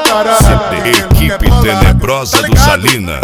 Equipe Tenebrosa do Salinas.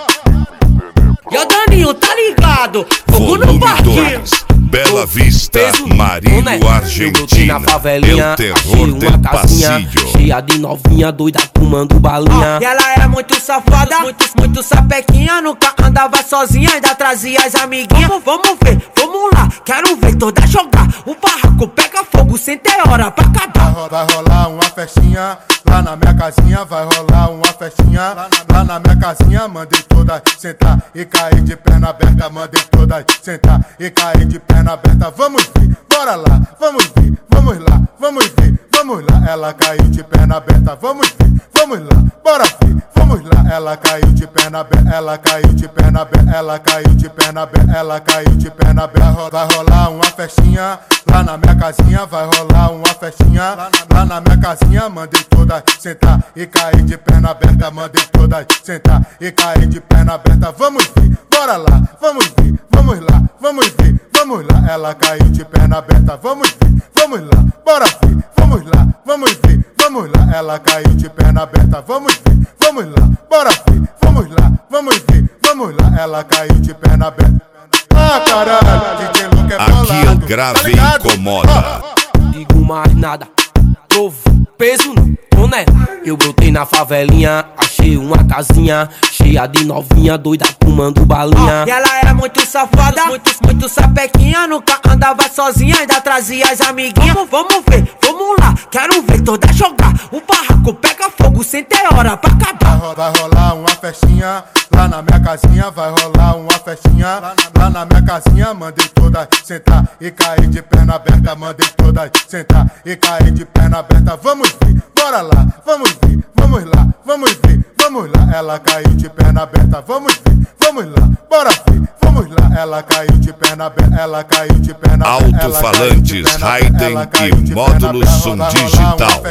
E o Daninho, tá ligado? Fogo no parquinho. Bela Vista, Marinho, Argentina. É o terror del pasillo. Cheia de novinha, doida, fumando balinha. E ela era muito safada, muito sapequinha. Nunca andava sozinha, ainda trazia as amiguinhas. Vamos ver, vamos lá, quero ver toda jogar. O barraco pega fogo sem ter hora pra acabar. Vai rolar uma festinha lá na minha casinha. Vai rolar uma festinha lá na minha casinha. Mandei todas sentar e cair de perna aberta. Mandei todas sentar e cair de perna aberta. Vamos ver, bora lá, vamos ver, vamos lá, vamos ver, vamos lá. Ela caiu de perna aberta. Vamos ver, vamos lá, bora ver, vamos lá. Ela caiu de perna aberta, ela caiu de perna aberta, ela caiu de perna aberta, ela caiu de perna aberta. Vai rolar uma festinha lá na minha casinha. Vai rolar uma festinha lá na minha casinha. Mandei todas sentar e cair de perna aberta. Mandei todas sentar e cair de perna aberta. Vamos ver, bora lá, vamos ver, vamos lá, vamos ver, vamos lá. Ela caiu de perna aberta. Vamos ver, vamos lá, bora ver, vamos lá, vamos ver, vamos lá. Ela caiu de perna aberta. Vamos ver, vamos lá, bora ver, vamos lá, vamos ver, vamos lá. Ela caiu de perna aberta. Ah, caralho, DJ Luke é bolado. Aqui o grave incomoda. Digo mais nada, trovo, peso não tô nela. Eu brotei na favelinha, achei uma casinha cheia de novinha, doida, fumando balinha. E ela era muito safada, muito sapequinha. Nunca andava sozinha, ainda trazia as amiguinhas. Vamos ver, vamos lá, quero ver toda jogar. O barraco pega fogo sem ter hora pra acabar. Vai rolar uma festinha lá na minha casinha. Vai rolar uma festinha lá na minha casinha. Mandei todas sentar e cair de perna aberta. Mandei todas sentar e cair de perna aberta. Vamos ver, bora lá, vamos ver, vamos lá, vamos ver, vamos lá. Ela caiu de perna aberta. Vamos ver, vamos lá, bora ver, vamos lá. Ela caiu de perna aberta, ela caiu de perna aberta. Alto-falantes, Raiden e módulo som digital.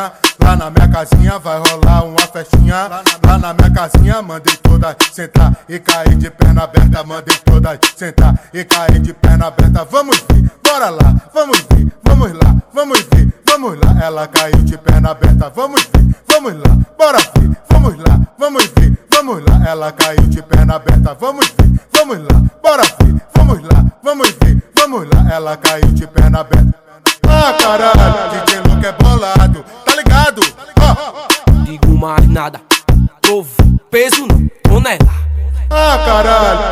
Lá na minha casinha. Vai rolar uma festinha lá na minha casinha. Mandei todas sentar e cair de perna aberta. Mandei todas sentar e cair de perna aberta. Vamos ver, bora lá, vamos ver, vamos lá, vamos ver, vamos lá. Ela caiu de perna aberta. Vamos ver, vamos lá, bora ver, vamos lá, vamos ver, vamos lá. Ela caiu de perna aberta. Vamos ver, vamos lá, bora ver, vamos lá, vamos ver, vamos lá. Ela caiu de perna aberta. Ah, caralho, DJ Luke é bolado, tá ligado? Digo mais nada, trovo, peso não tô nela. Ah, caralho.